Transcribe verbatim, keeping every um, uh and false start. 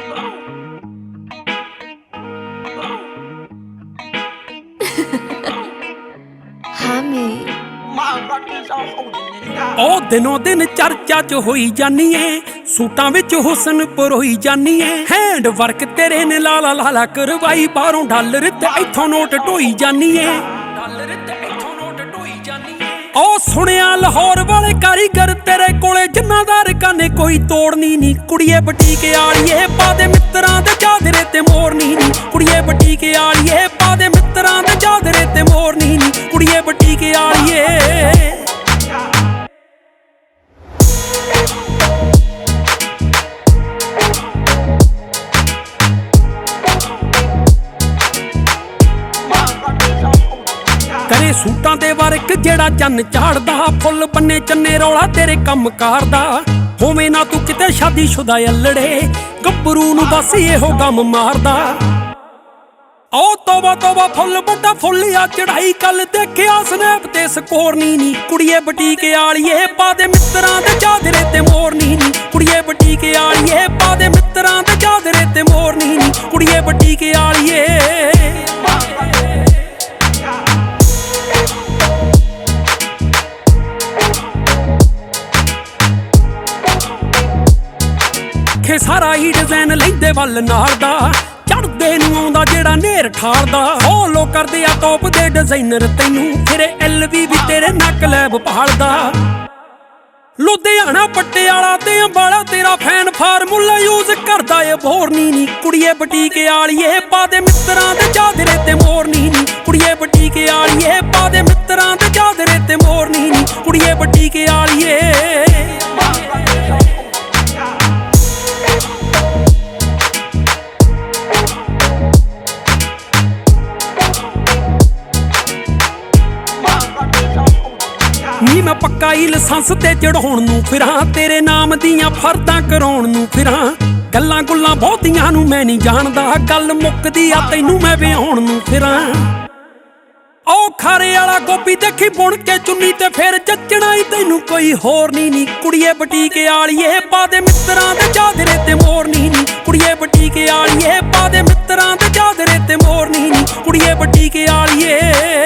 ਉਹ ਦਿਨੋਂ ਦਿਨ ਚਰਚਾ ਚ ਹੋਈ ਜਾਨੀ ਏ, ਸੂਟਾਂ ਵਿੱਚ ਹੁਸਨ ਪਰੋਈ ਜਾਨੀ ਏ। ਹੈਂਡ ਵਰਕ ਤੇਰੇ ਨੇ ਲਾਲਾ ਲਾਲਾ ਕਰਵਾਈ, ਬਾਹਰੋਂ ਡਾਲਰ ਤੇ ਇੱਥੋਂ ਨੋਟ ਢੋਈ ਜਾਨੀ ਏ। ਡਾਲਰ ਤੇ ਇੱਥੋਂ ਨੋਟ ਢੋਈ ਜਾਨੀ ਏ। ਉਹ ਸੁਣਿਆ ਲਾਹੌਰ ਵਾਲੇ ਕਾਰੀਗਰ ਤੇਰੇ ਕੋਲੇ, ਜਿੰਨਾ ਦਾ ਰਕਾਨੇ ਕੋਈ ਤੋੜਨੀ ਨੀ। ਕੁੜੀਏ ਬਟੀਕ ਆਲੀਏ ਪਾ ਦੇ ਮਿੱਤਰਾਂ ਦੇ ਚਾਦਰੇ ਤੇ ਮੋਰਨੀ ਨੀ। ਕੁੜੀਏ ਬਟੀਕ ਆਲੀਏ ਪਾ ਦੇ ਮਿੱਤਰਾਂ ਦੇ ਚਾਦਰੇ ਤੇ ਮੋਰਨੀ ਨੀ। ਕੁੜੀਏ ਬਟੀਕ ਆਲੀਏ ਕਰੇ ਸੂਟਾਂ ਦੇ ਵਰਕ ਜਿਹੜਾ ਚੰਨ ਝਾੜਦਾ, ਫੁੱਲ ਬੰਨੇ ਚੰਨੇ ਰੌਲਾ ਤੇਰੇ ਕੰਮ ਕਾਰ ਦਾ। ਹੋਵੇਂ ਨਾ ਤੂੰ ਕਿਤੇ ਸ਼ਾਦੀशुदा ਅਲੜੇ, ਗੱਭਰੂ ਨੂੰ ਬਸ ਇਹੋ ਗਮ ਮਾਰਦਾ। ਓ ਤੋਬਾ ਤੋਬਾ ਫੁੱਲ ਵੱਡਾ ਫੁੱਲ ਆ ਚੜਾਈ, ਕੱਲ ਦੇਖਿਆ ਸਨੈਪ ਤੇ ਸਕੋਰਨੀ ਨੀ। ਕੁੜੀਏ ਬਟੀਕ ਆਲੀਏ ਪਾ ਦੇ ਮਿੱਤਰਾਂ ਦੇ ਚਾਦਰੇ ਤੇ ਮੋਰਨੀ ਨੀ। ਕੁੜੀਏ ਬਟੀਕ ਆਲੀਏ ਪਾ ਦੇ ਮਿੱਤਰਾਂ ਦੇ ਚਾਦਰੇ ਤੇ ਮੋਰਨੀ ਨੀ। ਕੁੜੀਏ ਬਟੀਕ ਆਲੀਏ ਸਾਰਾ ਹੀ ਡਿਜ਼ਾਈਨ ਲੈਂਦੇ ਵੱਲ ਨਾਲ ਦਾ, ਚੜਦੇ ਨੂੰ ਆਉਂਦਾ ਜਿਹੜਾ ਨੇਰ ਠਾਰਦਾ। ਫੋਲੋ ਕਰਦੇ ਆ ਟੌਪ ਦੇ ਡਿਜ਼ਾਈਨਰ ਤੈਨੂੰ, ਫਿਰੇ ਐਲ ਵੀ ਵੀ ਤੇਰੇ ਨੱਕ ਲੈਬ ਪਹਾੜਦਾ। ਲੁਧਿਆਣਾ ਪਟਿਆਲਾ ਤੇ ਅੰਬਾਲਾ ਤੇਰਾ ਫੈਨ ਫਾਰਮੂਲਾ ਯੂਜ਼ ਕਰਦਾ ਏ ਬੋਰਨੀ ਨੀ। ਕੁੜੀਏ ਬਟੀਕ ਆਲੀਏ ਪਾ ਦੇ ਮਿੱਤਰਾਂ ਦੇ ਚਾਦਰੇ ਤੇ ਮੋਰਨੀ ਨੀ। ਕੁੜੀਏ ਬਟੀਕ ਆਲੀਏ ਪਾ ਦੇ ਮਿੱਤਰਾਂ ਦੇ ਚਾਦਰੇ ਤੇ ਮੋਰਨੀ ਨੀ। ਕੁੜੀਏ ਬਟੀਕ ਆਲੀਏ ਨੀ ਮੈਂ ਪੱਕਾ ਹੀ ਲਾਇਸੈਂਸ ਤੇ ਚੜਾਉਣ ਨੂੰ ਫਿਰਾਂ, ਤੇਰੇ ਨਾਮ ਦੀਆਂ ਫਰਦਾਂ ਕਰਾਉਣ ਨੂੰ ਫਿਰਾਂ। ਗੱਲਾਂ ਗੁੱਲਾਂ ਬਹੁਤੀਆਂ ਨੂੰ ਮੈਂ ਨਹੀਂ ਜਾਣਦਾ, ਗੱਲ ਮੁੱਕਦੀ ਆ ਤੈਨੂੰ ਮੈਂ ਵਿਆਹੁਣ ਨੂੰ ਫਿਰਾਂ। ਓ ਖਾਰੇ ਵਾਲਾ ਗੋਪੀ ਦੇਖੀ ਬੁਣ ਕੇ ਚੁੰਨੀ ਤੇ ਫਿਰ ਜੱਚਣਾ ਹੀ ਤੈਨੂੰ ਕੋਈ ਹੋਰ ਨੀ ਨੀ। ਕੁੜੀਏ ਬਟੀਕ ਆਲੀਏ ਪਾ ਦੇ ਮਿੱਤਰਾਂ ਦੇ ਚਾਦਰੇ ਤੇ ਮੋਰਨੀ ਨੀ। ਕੁੜੀਏ ਬਟੀਕ ਆਲੀਏ ਪਾ ਦੇ ਮਿੱਤਰਾਂ ਦੇ ਚਾਦਰੇ ਤੇ ਮੋਰਨੀ ਨੀ। ਕੁੜੀਏ ਬਟੀਕ ਆਲੀਏ